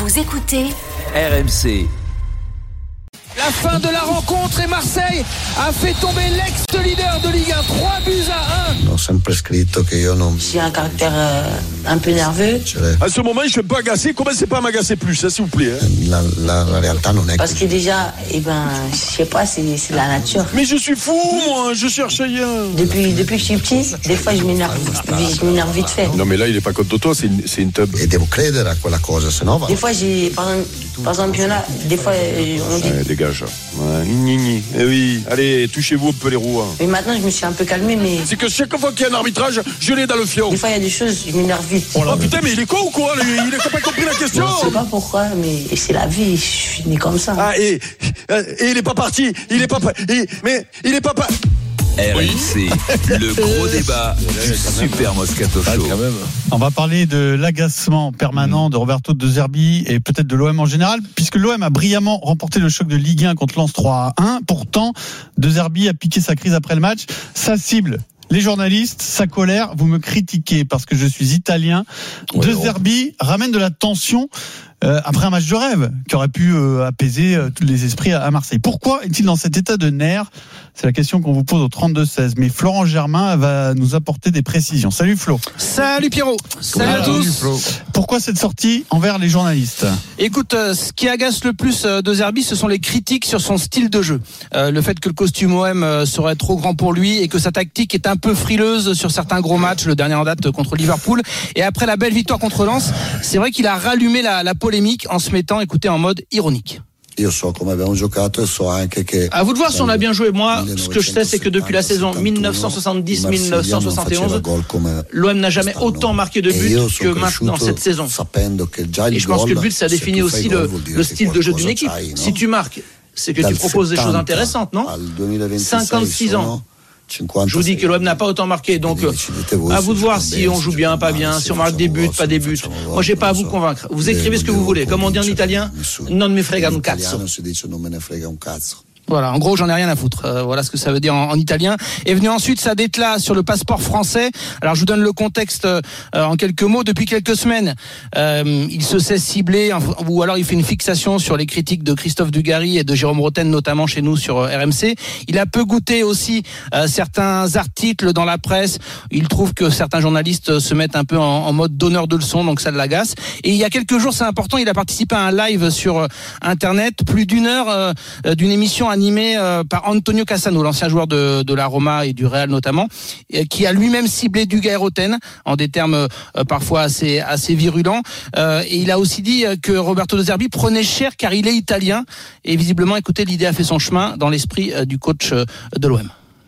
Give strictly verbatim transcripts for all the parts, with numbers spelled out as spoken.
Vous écoutez R M C. La fin de la rencontre et Marseille a fait tomber l'ex-leader de Ligue un, trois buts à un. Ho sempre scritto che io non. J'ai un caractère euh, un peu nerveux. À ce moment, je ne suis pas agacé. Commencez pas à m'agacer plus, hein, s'il vous plaît. Hein. La, la, la realtà non è. Parce que déjà, eh ben, je sais pas, c'est, c'est la nature. Mais je suis fou, moi. Je cherche rien. Depuis, depuis que je suis petit, des fois, je m'énerve, je m'énerve vite fait. Non, mais là, il est pas contre toi. C'est une, c'est une tub. E devo credere a quella cosa, se no va. Des fois, j'ai, par exemple, par exemple, il y en a, des fois, on dit. Ouais, dégage. Ouais, ni, ni. Eh oui. Allez, touchez-vous un peu les roues. Hein. Mais maintenant, je me suis un peu calmé, mais. C'est que chaque fois qu'il y a un arbitrage, je l'ai dans le fion. Des fois, il y a des choses, je m'énerve vite. Oh là, putain, mais il est con ou quoi? Il n'a pas compris la question. Je sais pas pourquoi, mais c'est la vie. Je suis né comme ça. Ah, et, et il est pas parti. Il est pas. Et, mais il est pas. Pa... R M C, le gros débat du Super Moscato Show. On va parler de l'agacement permanent de Roberto De Zerbi et peut-être de l'O M en général, puisque l'O M a brillamment remporté le choc de Ligue un contre Lens trois à un. Pourtant, De Zerbi a piqué sa crise après le match. Sa cible, les journalistes, sa colère, vous me critiquez parce que je suis italien. Ouais, De Zerbi ramène de la tension euh, après un match de rêve qui aurait pu euh, apaiser euh, tous les esprits à, à Marseille. Pourquoi est-il dans cet état de nerfs ? C'est la question qu'on vous pose au trente-deux seize. Mais Florent Germain va nous apporter des précisions. Salut Flo. Salut Pierrot. Salut Alors, à tous. Salut Pourquoi cette sortie envers les journalistes ? Écoute, euh, ce qui agace le plus euh, De Zerbi, ce sont les critiques sur son style de jeu. Euh, le fait que le costume O M euh, serait trop grand pour lui et que sa tactique est un peu frileuse sur certains gros matchs, le dernier en date contre Liverpool. Et après la belle victoire contre Lens, c'est vrai qu'il a rallumé la, la polémique en se mettant, écoutez, en mode ironique. Io so come abbiamo giocato e so anche che. À vous de voir si on a bien joué. Moi, ce que je sais, c'est que depuis la saison dix-neuf cent soixante-dix dix-neuf cent soixante et onze, l'O M n'a jamais autant marqué de buts que maintenant cette saison. Et je pense que le but, ça définit aussi le, le style de jeu d'une équipe. Si tu marques, c'est que tu proposes des choses intéressantes, non ? cinquante-six ans. Je vous dis que l'O M n'a pas autant marqué, donc à vous de voir si on joue bien, pas bien, si on marque des buts, pas des buts. Moi, j'ai pas à vous convaincre. Vous écrivez ce que vous voulez. Comme on dit en italien, non me frega un cazzo. Voilà, en gros, j'en ai rien à foutre. Euh, voilà ce que ça veut dire en, en italien. Est venu ensuite sa déclat sur le passeport français. Alors, je vous donne le contexte euh, en quelques mots. Depuis quelques semaines, euh, il se sait ciblé, ou alors il fait une fixation sur les critiques de Christophe Dugarry et de Jérôme Rotten, notamment chez nous sur R M C. Il a peu goûté aussi euh, certains articles dans la presse. Il trouve que certains journalistes se mettent un peu en, en mode donneur de leçons, donc ça l'agace. Et il y a quelques jours, c'est important, il a participé à un live sur euh, Internet, plus d'une heure euh, d'une émission animé euh, par Antonio Cassano, l'ancien joueur de, de la Roma et du Real notamment, et qui a lui-même ciblé Dugarry Rotten en des termes euh, parfois assez assez virulents. Euh, et il a aussi dit que Roberto De Zerbi prenait cher car il est italien. Et visiblement, écoutez, l'idée a fait son chemin dans l'esprit euh, du coach euh, de l'O M.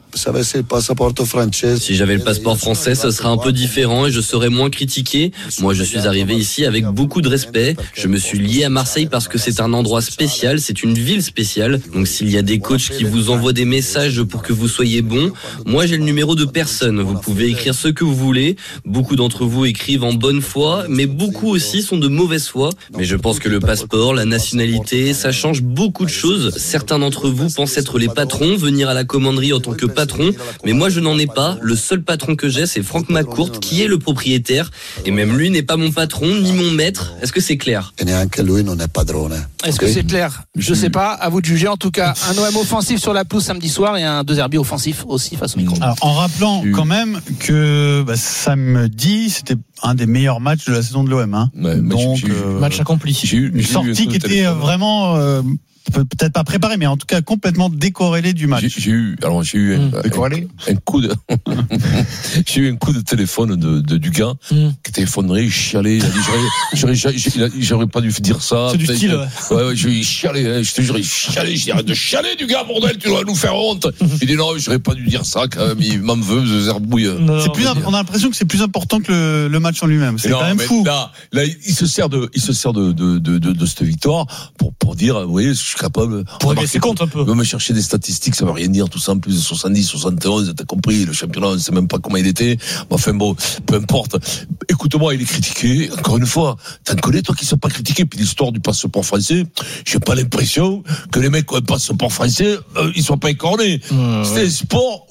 Si j'avais le passeport français, ça serait un peu différent et je serais moins critiqué. Moi, je suis arrivé ici avec beaucoup de respect. Je me suis lié à Marseille parce que c'est un endroit spécial, c'est une ville spéciale. Donc s'il y a des coachs qui vous envoient des messages pour que vous soyez bon, moi j'ai le numéro de personne. Vous pouvez écrire ce que vous voulez. Beaucoup d'entre vous écrivent en bonne foi, mais beaucoup aussi sont de mauvaise foi. Mais je pense que le passeport, la nationalité, ça change beaucoup de choses. Certains d'entre vous pensent être les patrons, venir à la commanderie en tant que patron. Mais moi je n'en ai pas. Le seul patron que j'ai, c'est Franck McCourt qui est le propriétaire. Et même lui n'est pas mon patron ni mon maître. Est-ce que c'est clair ? Est-ce que c'est clair ? Je sais pas, à vous de juger. En tout cas, un O M offensif sur la pelouse samedi soir et un De Zerbi offensif aussi face au micro. Alors, en rappelant quand même que bah, samedi, c'était un des meilleurs matchs de la saison de l'O M. Hein. Ouais, Donc, match, euh, match accompli. J'ai eu, une j'ai sortie eu qui était téléphone. vraiment... Euh, peut-être pas préparé, mais en tout cas complètement décorrélé du match. J'ai, j'ai eu, alors j'ai eu un, mmh. un, un coup de, j'ai eu un coup de téléphone de, de du gars mmh. qui était effondré, il chialait, il a dit j'aurais, j'aurais, j'aurais, j'aurais pas dû dire ça. C'est du style, ouais. Ouais, ouais, je, il chialait, hein, je te jure, il chialait, je dis arrête de chialer du gars, bordel, tu dois nous faire honte. Il dit non, j'aurais pas dû dire ça quand même, il m'en veut, ce zerbouille. C'est plus, on a l'impression que c'est plus important que le, le match en lui-même. C'est non, quand même fou. Là, là, il se sert de, il se sert de, de, de, de, de cette victoire pour, pour dire, vous voyez, je suis capable. Pour régler ses comptes un peu. Me chercher des statistiques, ça veut rien dire, tout ça, en plus de soixante-dix, soixante et onze, t'as compris, le championnat, on sait même pas comment il était. Enfin bon, peu importe. Écoute-moi, il est critiqué, encore une fois. T'en connais, toi, qui sont pas critiqués. Puis l'histoire du passeport français, j'ai pas l'impression que les mecs qui ont un passeport français, euh, ils soient pas écornés. Mmh, c'est ouais. un sport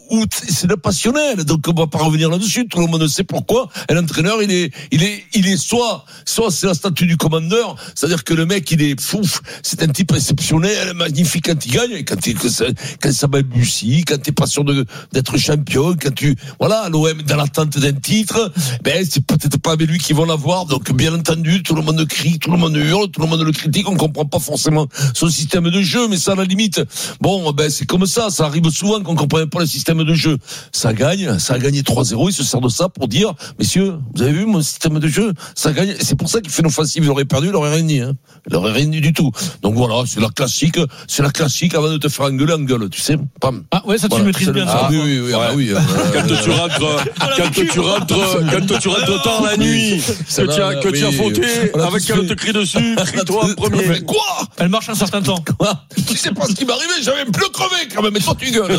où c'est le passionnel. Donc on va pas revenir là-dessus. Tout le monde sait pourquoi. Et l'entraîneur, il est, il est, il est soit, soit c'est la statue du commandeur, c'est-à-dire que le mec, il est fou, c'est un type exceptionnel, magnifique quand il gagne, et quand il, quand ça, quand ça balbutie, quand t'es pas sûr de, d'être champion, quand tu, voilà, l'O M dans l'attente d'un titre, ben c'est peut-être pas avec lui qu'ils vont l'avoir. Donc bien entendu, tout le monde crie, tout le monde hurle, tout le monde le critique. On comprend pas forcément son système de jeu, mais ça à la limite, bon, ben c'est comme ça. Ça arrive souvent qu'on comprenne pas le système de jeu. Ça gagne, ça a gagné trois zéro. Il se sert de ça pour dire, messieurs, vous avez vu mon système de jeu, ça gagne. C'est pour ça qu'il fait une offensive. Il aurait perdu, il aurait rien dit, hein. Il aurait rien dit du tout. Donc voilà, c'est la classique, c'est la classique avant de te faire engueuler, engueule, tu sais. Pam. Ah ouais, ça tu voilà, le maîtrises bien. Ah, ça. oui, oui, oui, ah, oui. Euh, Quand tu rentres, quand tu rentres, quand tu rentres tard la nuit, que tu as, que tu as fauté, avec qu'elle te crie dessus, crie-toi en premier. Quoi? Elle marche un certain temps. Quoi? Tu sais pas ce qui m'est arrivé, j'avais un peu crevé quand même, mais toi tu gueules.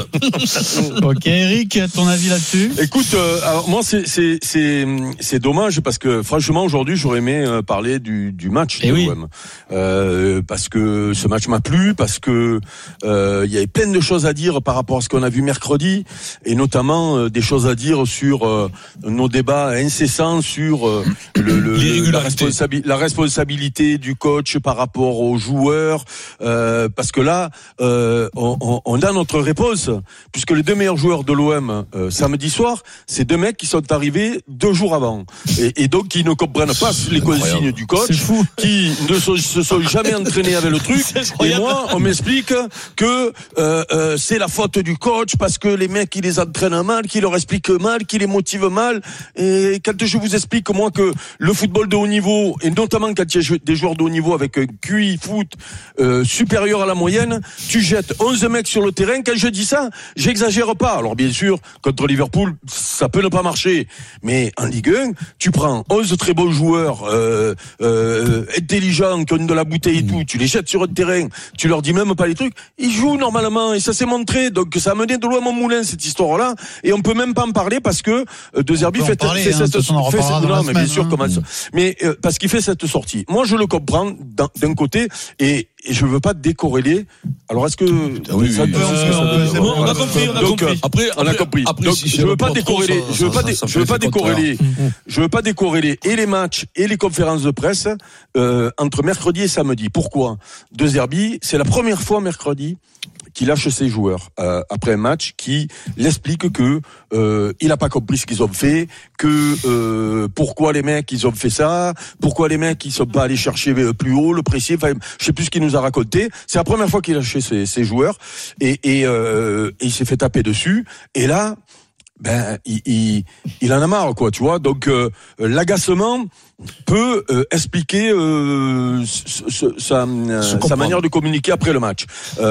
Ok, Eric, ton avis là-dessus? Écoute, euh, alors moi c'est c'est c'est c'est dommage parce que franchement aujourd'hui j'aurais aimé euh, parler du du match Et de oui. l'O M. Euh, parce que ce match m'a plu, parce que euh, il y avait plein de choses à dire par rapport à ce qu'on a vu mercredi, et notamment euh, des choses à dire sur euh, nos débats incessants sur euh, le, le, le la, responsabi- la responsabilité du coach par rapport aux joueurs, euh, parce que là euh, on, on, on a notre réponse, puisque les deux meilleurs joueurs de l'O M euh, samedi soir, c'est deux mecs qui sont arrivés deux jours avant, et, et donc qui ne comprennent pas les consignes du coach, qui ne se, se sont jamais entraînés avec le truc. Et moi, on m'explique que euh, euh, c'est la faute du coach parce que les mecs, ils les entraînent mal, qu'ils leur expliquent mal, qu'ils les motivent mal. Et quand je vous explique, moi, que le football de haut niveau, et notamment quand il y a des joueurs de haut niveau avec un Q I foot euh, supérieur à la moyenne, tu jettes onze mecs sur le terrain. Quand je dis ça, j'exagère pas. Alors bien sûr, contre Liverpool, ça peut ne pas marcher. Mais en Ligue un, tu prends onze très bons joueurs euh, euh, intelligents, qui ont de la bouteille et tout, tu les jettes sur le terrain, tu leur dis même pas les trucs, ils jouent normalement, et ça s'est montré. Donc ça a mené de loin mon moulin, cette histoire-là, et on peut même pas en parler parce que euh, De Zerbi fait, parler, fait hein, cette, de toute façon, on en fait cette, reparlera dans non, la mais semaine, bien sûr, hein. comment ça, mais euh, parce qu'il fait cette sortie. Moi, je le comprends d'un, d'un côté, et, et je veux pas décorréler. Alors, est-ce que oui, ça oui, peut, oui, ce que oui, ça oui, veut oui, dire? oui, on a compris, on a Donc, compris. Après, on a compris. Après, Donc, si je c'est veux le pas patron, décorréler, ça- je veux ça- pas, dé- ça je veux fait pas le contraire. décorréler, je veux pas décorréler et les matchs et les conférences de presse euh, entre mercredi et samedi. Pourquoi? De Zerbi, c'est la première fois mercredi qui lâche ses joueurs euh, après un match, qui l'explique que euh, il a pas compris ce qu'ils ont fait, que euh, pourquoi les mecs ils ont fait ça, pourquoi les mecs ils sont pas allés chercher plus haut le pressing, enfin je sais plus ce qu'il nous a raconté. C'est la première fois qu'il a lâché ses, ses joueurs, et, et, euh, et il s'est fait taper dessus. Et là, ben il, il, il en a marre, quoi, tu vois. Donc euh, l'agacement peut euh, expliquer euh, ce, ce, sa, euh, sa manière de communiquer après le match.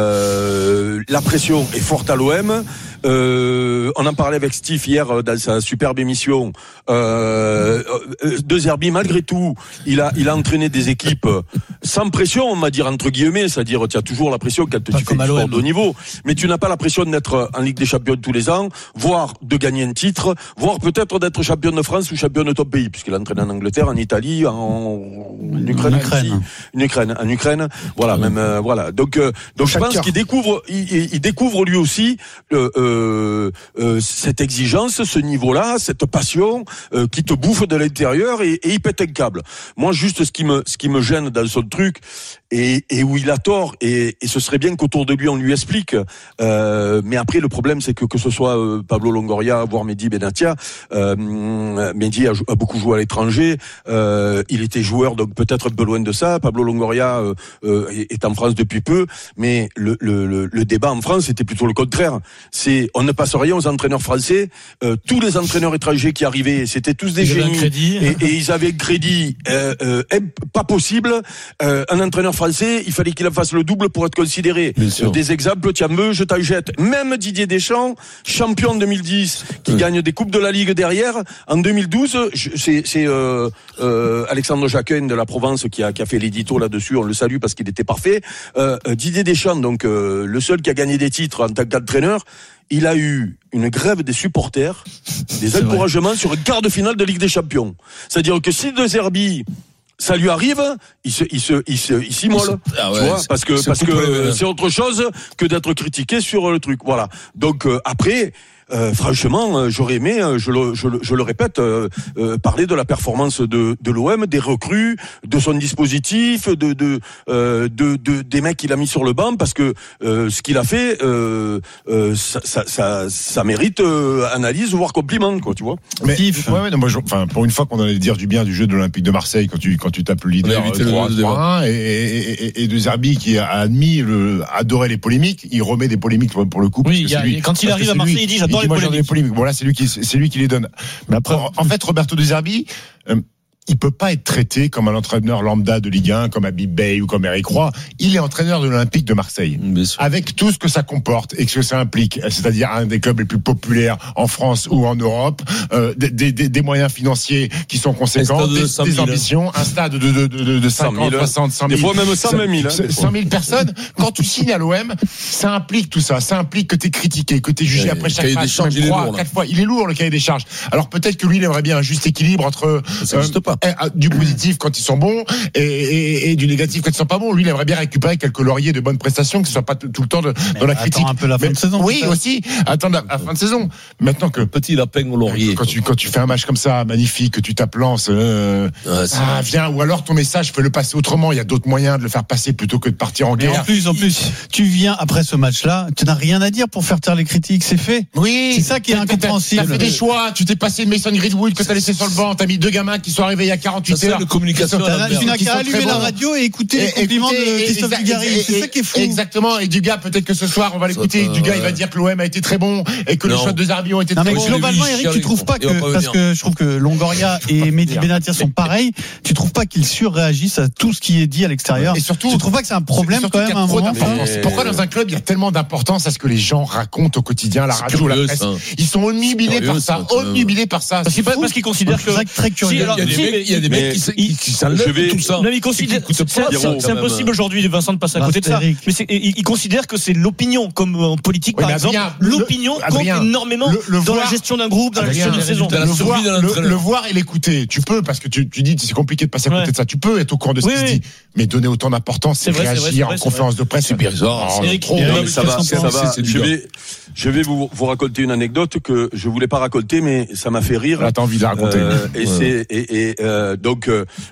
Euh, la pression est forte à l'O M. Euh, on en parlait avec Steve hier dans sa superbe émission. Euh, De Zerbi, malgré tout, il a, il a entraîné des équipes sans pression, on va dire entre guillemets, c'est-à-dire tu as toujours la pression quand pas tu fais du sport de haut niveau, mais tu n'as pas la pression d'être en Ligue des Champions tous les ans, voire de gagner un titre, voire peut-être d'être champion de France ou champion de ton pays, puisqu'il a entraîné en Angleterre, en Italie, en, en Ukraine, en Ukraine, en Ukraine, en Ukraine, voilà, même euh, voilà. Donc, euh, donc je pense qu'il découvre, il, il découvre lui aussi euh, euh, euh, cette exigence, ce niveau-là, cette passion euh, qui te bouffe de l'intérieur, et, et il pète un câble. Moi, juste ce qui me, ce qui me gêne dans son truc, et, et où il a tort, et, et ce serait bien qu'autour de lui on lui explique. Euh, mais après, le problème, c'est que que ce soit euh, Pablo Longoria, voire Mehdi Benatia, euh, Mehdi a, a beaucoup joué à l'étranger. Euh, il était joueur, donc peut-être un peu loin de ça. Pablo Longoria euh, euh, est en France depuis peu, mais le, le, le, le débat en France était plutôt le contraire. C'est on ne passe rien aux entraîneurs français. Euh, tous les entraîneurs étrangers qui arrivaient, c'était tous des ils génies, et, et ils avaient un crédit euh, euh, pas possible. Euh, un entraîneur français, il fallait qu'il en fasse le double pour être considéré. Euh, des exemples, tiens, me, je t'en jette. Même Didier Deschamps, champion en deux mille dix, qui mmh. gagne des coupes de la Ligue derrière. En deux mille douze, c'est, c'est euh, euh, Alexandre Jacquin de la Provence qui a, qui a fait l'édito là-dessus. On le salue parce qu'il était parfait. Euh, Didier Deschamps, donc euh, le seul qui a gagné des titres en tant qu'entraîneur, il a eu une grève des supporters, des c'est encouragements vrai. Sur un quart de finale de Ligue des Champions. C'est-à-dire que si De Zerbi, ça lui arrive, il se, il se, il se, il s'immole, ah ouais, tu vois, parce que, parce que c'est autre chose que d'être critiqué sur le truc. Voilà. Donc euh, après, euh, franchement, euh, j'aurais aimé, euh, je, le, je, le, je le répète, euh, euh, parler de la performance de, de l'O M, des recrues, de son dispositif, de, de, euh, de, de des mecs qu'il a mis sur le banc, parce que euh, ce qu'il a fait, euh, euh, ça, ça, ça, ça mérite euh, analyse, voire compliment, quoi, tu vois. Mais ouais, ouais, non, moi, je, enfin, pour une fois qu'on allait dire du bien du jeu de l'Olympique de Marseille quand tu quand tu tapes le leader trois un et, et, et, et de Zerbi qui a admis le adorait les polémiques, il remet des polémiques pour le coup. Oui, il y a, lui, quand il arrive à Marseille, lui, il dit j'adore les, les polémiques. Voilà, c'est lui qui c'est lui qui les donne. Mais après, en, en fait, Roberto De Zerbi. Euh, il peut pas être traité comme un entraîneur lambda de Ligue un, comme Habib Beye ou comme Eric Roy. Il est entraîneur de l'Olympique de Marseille. Avec tout ce que ça comporte et ce que ça implique, c'est-à-dire un des clubs les plus populaires en France ou en Europe, euh, des, des, des moyens financiers qui sont conséquents, des, de des ambitions, un stade de, de, de, de cinquante, soixante, cent mille. Des fois même cent mille. cent mille personnes. Quand tu signes à l'O M, ça implique tout ça. Ça implique que tu es critiqué, que tu es jugé ouais, après chaque match, même trois, quatre fois. Il est lourd, le cahier des charges. Alors peut-être que lui, il aimerait bien un juste équilibre entre ça n'existe pas. Du positif quand ils sont bons et, et, et du négatif quand ils sont pas bons. Lui, il aimerait bien récupérer quelques lauriers de bonnes prestations, que ce soit pas tout le temps de, dans la critique. Un peu la fin mais, de saison. Oui, aussi. Attendre la, la fin de saison. Maintenant que petit lapin au laurier. Quand tu quand tu fais un match comme ça, magnifique, que tu tapes Lens, euh, ouais, ah, viens. Ou alors ton message, fais le passer autrement. Il y a d'autres moyens de le faire passer plutôt que de partir en mais guerre. En plus, en plus, tu viens après ce match-là, tu n'as rien à dire pour faire taire les critiques. C'est fait. Oui. C'est ça qui est incompréhensible. T'as fait des choix. Tu t'es passé de Mason Greenwood que t'as laissé sur le banc. T'as mis deux gamins qui sont arrivés il y a quarante-huit heures. Tu n'as qu'à allumer la radio et écouter les compliments de Christophe Dugarry. C'est ça qui est fou. Exactement. Et Dugas, peut-être que ce soir, on va l'écouter. Dugas, il va dire que l'O M a été très bon et que les choix de Zerbi ont été très bons. Globalement, Eric, tu trouves pas que, parce que je trouve que Longoria et Mehdi Benatia sont pareils, tu trouves pas qu'ils surréagissent à tout ce qui est dit à l'extérieur? Et surtout, tu trouves pas que c'est un problème quand même à un moment? Pourquoi dans un club, il y a tellement d'importance à ce que les gens racontent au quotidien, la radio, la presse? Ils sont omnubilés par ça, omnubilés par ça. Parce qu'ils considèrent que c'est très curieux. Il y a des mecs qui s'enlèvent tout ça. Non, mais il considère, c'est, c'est, c'est impossible aujourd'hui, Vincent, de passer à côté de ça. Mais c'est, il, il considère que c'est l'opinion, comme en politique, oui, par exemple. Adrien, l'opinion le, compte Adrien, énormément le, le dans voir, la gestion d'un groupe, dans Adrien, la gestion d'une saison. Le, voir, le, le voir et l'écouter, tu peux, parce que tu, tu dis c'est compliqué de passer à côté ouais. de ça. Tu peux être au courant de ce oui, qui oui. se dit, mais donner autant d'importance, c'est, c'est vrai, réagir c'est vrai, en c'est conférence vrai. de presse. C'est bizarre. Ça va, ça va. Je vais, je vais vous, vous raconter une anecdote que je voulais pas raconter, mais ça m'a fait rire. Là, t'as envie de la raconter. Et c'est, et donc,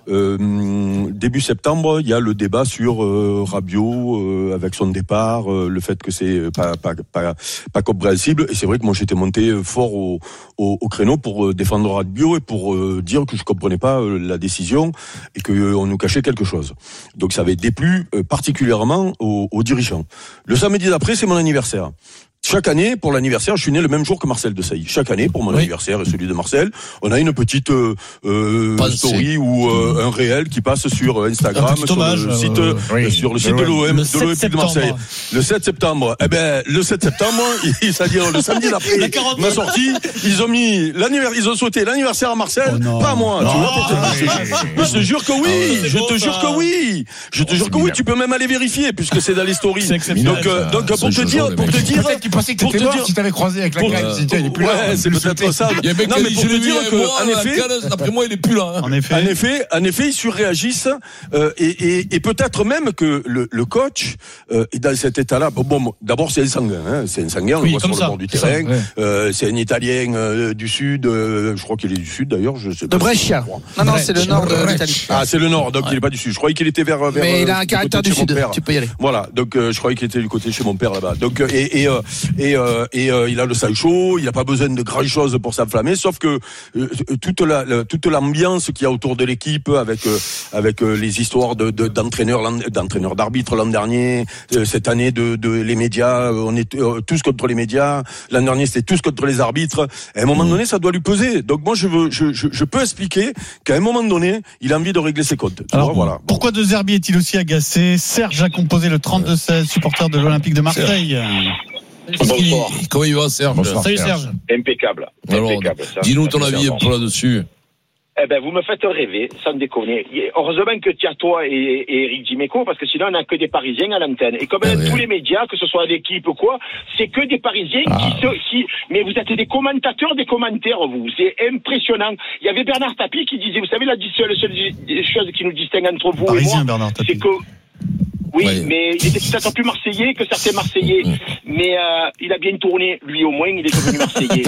début septembre, il y a le débat sur euh, Rabiot euh, avec son départ, euh, le fait que c'est pas pas pas pas compréhensible. Et c'est vrai que moi j'étais monté fort au au, au créneau pour euh, défendre Rabiot et pour euh, dire que je comprenais pas euh, la décision et que euh, on nous cachait quelque chose. Donc ça avait déplu euh, particulièrement aux, aux dirigeants. Le samedi d'après, c'est mon anniversaire. Chaque année, pour l'anniversaire, je suis né le même jour que Marcel Desailly. Chaque année, pour mon oui. anniversaire et celui de Marcel, on a une petite euh, euh, story ou euh, un réel qui passe sur Instagram, sur hommage, le site, euh, oui. sur le site de l'O M, de l'Olympique de Marseille. Le sept septembre. Eh ben, le sept septembre, c'est-à-dire le samedi d'après, ma sortie, ils ont mis l'anniversaire, ils ont souhaité l'anniversaire à Marcel, oh pas à moi. Non. Tu vois, mais je te jure que oui, je te jure que oui, je te jure que oui. Tu peux même aller vérifier puisque c'est dans les stories. Donc, donc pour te dire, pour te dire. Tu pensais que t'étais mort si t'avais croisé avec la crème, si il est plus là. Ouais, c'est peut-être ça. Il y a non, mais pour te dire que, en effet, d'après moi, il est plus là. En effet, en effet, en effet, ils surréagissent euh, et, et, et peut-être même que le, le coach euh, est dans cet état-là. Bon, bon d'abord c'est un sanguin, hein, c'est un sanguin, on oui, le voit sur ça, le bord du terrain. Ça, ouais. euh, c'est un Italien euh, du sud, euh, je crois qu'il est du sud d'ailleurs. Je sais pas. De Brescia. Non, non, c'est le nord de l'Italie. Ah, c'est le nord, donc il est pas du sud. Je croyais qu'il était vers. vers mais il a un caractère du sud. Tu peux y aller. Voilà, donc je croyais qu'il était du côté de chez mon père là-bas. Donc et et et et euh, il a le sang chaud, il n'a pas besoin de grand chose pour s'enflammer, sauf que euh, toute la, la toute l'ambiance qu'il y a autour de l'équipe, avec euh, avec euh, les histoires de, de d'entraîneurs d'entraîneurs d'arbitres l'an dernier, euh, cette année de, de les médias, on est euh, tous contre les médias. L'an dernier c'était tous contre les arbitres. À un moment donné, ça doit lui peser. Donc moi je veux, je je, je peux expliquer qu'à un moment donné, il a envie de régler ses comptes. Alors, vois, voilà. Pourquoi De Zerbi est-il aussi agacé? Serge a composé le trente-deux seize, supporter de l'Olympique de Marseille. Bonsoir. Comment il va, Serge? Bonsoir, Salut, Serge. Impeccable. Alors, Impeccable. Dis-nous ton avis un peu là-dessus. Eh ben, vous me faites rêver, sans déconner. Heureusement que tu as toi et, et Eric Dimeco, parce que sinon on n'a que des Parisiens à l'antenne. Et comme ah, tous oui. les médias, que ce soit l'équipe ou quoi, c'est que des Parisiens ah. qui se, qui, mais vous êtes des commentateurs des commentaires, vous. C'est impressionnant. Il y avait Bernard Tapie qui disait, vous savez, la seule, seule chose qui nous distingue entre vous Parisien, et moi, Bernard Tapie. c'est que, Oui, Ouais. mais il était peut-être plus marseillais que certains Marseillais. Mmh. Mais euh, il a bien tourné, lui au moins, il est devenu marseillais.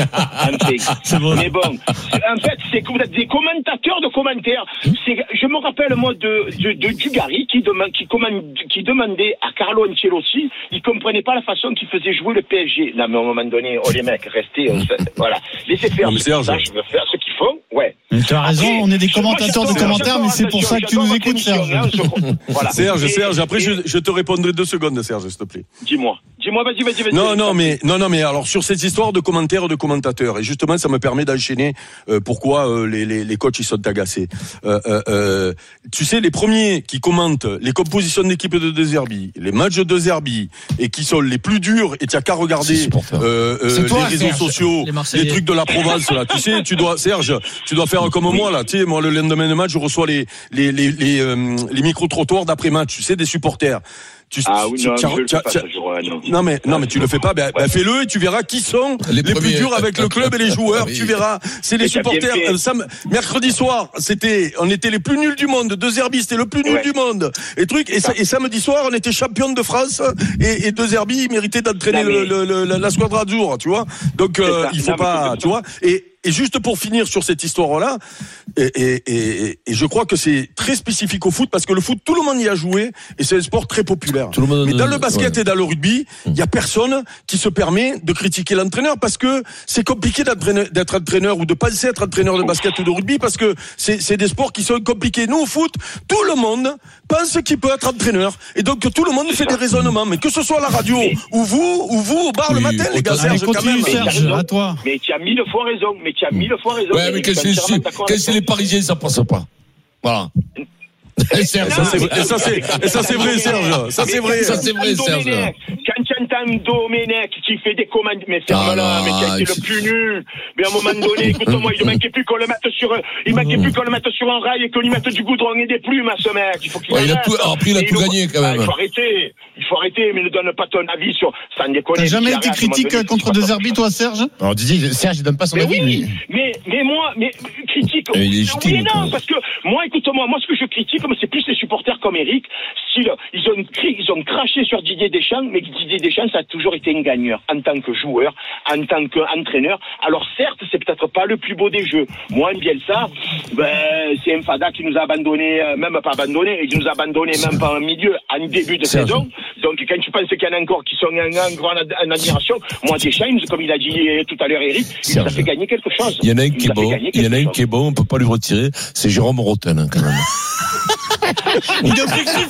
C'est bon. Mais bon, en fait, c'est que vous êtes des commentateurs de commentaires. C'est, je me rappelle, moi, de, de, de Dugarry qui, demande, qui, commande, qui demandait à Carlo Ancelotti, il comprenait pas la façon qu'il faisait jouer le P S G. Là, mais à un moment donné, oh les mecs, restez, on fait, voilà. Laissez faire non, ce qu'ils savent, faire ce qu'ils font, ouais. Mais tu as raison, on est des commentateurs de commentaires, mais c'est pour ça que tu nous écoutes, Serge. Hein, voilà. Serge, et, Serge, après, et, je, je te répondrai deux secondes, Serge, s'il te plaît. Dis-moi. Dis-moi, vas-y, vas-y, vas-y. Non, non, mais, non, non, mais alors, sur cette histoire de commentaires de commentateurs, et justement, ça me permet d'enchaîner, euh, pourquoi, euh, les, les, les coachs, ils sont agacés. Euh, euh, euh, tu sais, les premiers qui commentent les compositions d'équipe de De Zerbi, les matchs de De Zerbi, et qui sont les plus durs, et tu as qu'à regarder, euh, euh, toi, les réseaux Serge, sociaux, les, les trucs de la Provence, là. Tu sais, tu dois, Serge, tu dois faire comme moi, là. Tu sais, moi, le lendemain de match, je reçois les, les, les, les, euh, les micro-trottoirs d'après-match, tu sais, des supporters. Tu, ah oui, tu, non, tu, je le tu, fais pas, tu, ça, je... non. non mais non mais tu le fais pas, ben, ben fais-le et tu verras qui sont les, les plus durs avec le club et les joueurs. Tu verras, c'est les supporters. Euh, ça, mercredi soir, c'était, on était les plus nuls du monde. De Zerbi, c'était le plus nul ouais. du monde. Et truc et, et samedi soir, on était champion de France et, et De Zerbi méritait d'entraîner non, mais... le, le, le, la squadra Azzurra, tu vois. Donc euh, il faut non, pas, tu vois. Et Et juste pour finir sur cette histoire-là, et, et, et, et je crois que c'est très spécifique au foot parce que le foot, tout le monde y a joué et c'est un sport très populaire. Tout le monde, mais dans le basket ouais. et dans le rugby, il y a personne qui se permet de critiquer l'entraîneur parce que c'est compliqué d'être entraîneur ou de penser être entraîneur de basket ou de rugby parce que c'est, c'est des sports qui sont compliqués. Nous, au foot, tout le monde pense qu'il peut être entraîneur et donc tout le monde fait des raisonnements. Mais que ce soit à la radio ou vous, ou vous au bar oui, le matin, les gars, Serge, quand même. Serge, à toi. Mais tu as mille fois raison. Mais tu as mille fois raison. Ouais, mais quand c'est, c'est, quand c'est les Parisiens, ça passe pas. Voilà. Et ça, c'est, et ça, c'est, et ça, c'est vrai, Serge. Ça, c'est vrai. Ça, c'est vrai, Serge. Quand tu entends Domenech qui fait des commandes, mais ferme-la, mais qui a été le plus nul. Mais à un moment donné, écoute-moi, il ne manquait plus qu'on le mette sur, il manquait plus qu'on le mette sur un rail et qu'on lui mette du goudron et des plumes à ce mec. Il faut qu'il ouais, il a tout, alors, après, il a tout gagné, quand même. Il faut arrêter. Il faut arrêter, mais ne donne pas ton avis sur, sans déconner. T'as jamais été critique contre De Zerbi, toi, Serge? Alors, Didier, Serge, il donne pas son avis, lui. Mais, mais moi, mais, critique. Oui et non, parce que, moi, écoute-moi, moi, ce que je critique, c'est plus les supporters comme Eric, ils ont, ils ont craché sur Didier Deschamps, mais Didier Deschamps, ça a toujours été un gagneur, en tant que joueur, en tant qu'entraîneur. Alors certes, c'est peut-être pas le plus beau des jeux. Moi, un Bielsa, ben, c'est un Fada qui nous a abandonné, même pas abandonné, il nous a abandonné même pas en milieu, en début de Serge. Saison. Donc quand tu penses qu'il y en a encore qui sont en, en grande en admiration, moi Deschamps, comme il a dit tout à l'heure Eric, il nous a fait gagner quelque chose. Il y en a un qui est bon, il y en a un qui est bon, on peut pas lui retirer, c'est Jérôme Rotten, hein, quand même. Il est objectif.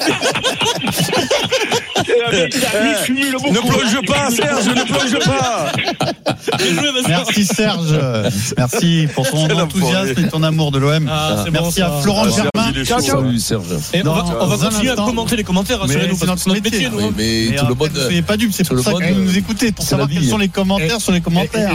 Ne plonge pas, Serge, ne plonge pas. Merci Serge, merci pour ton enthousiasme et ton amour de l'O M. Ah, merci bon, à Florent ah, Germain. Ciao, ciao. Salut Serge. Et on va, on va continuer à commenter les commentaires, rassurez-nous, parce que c'est notre métier. Oui, mais tout le monde. Soyez pas dupes, c'est pour ça que vous nous écoutez, pour savoir quels sont les commentaires sur les commentaires.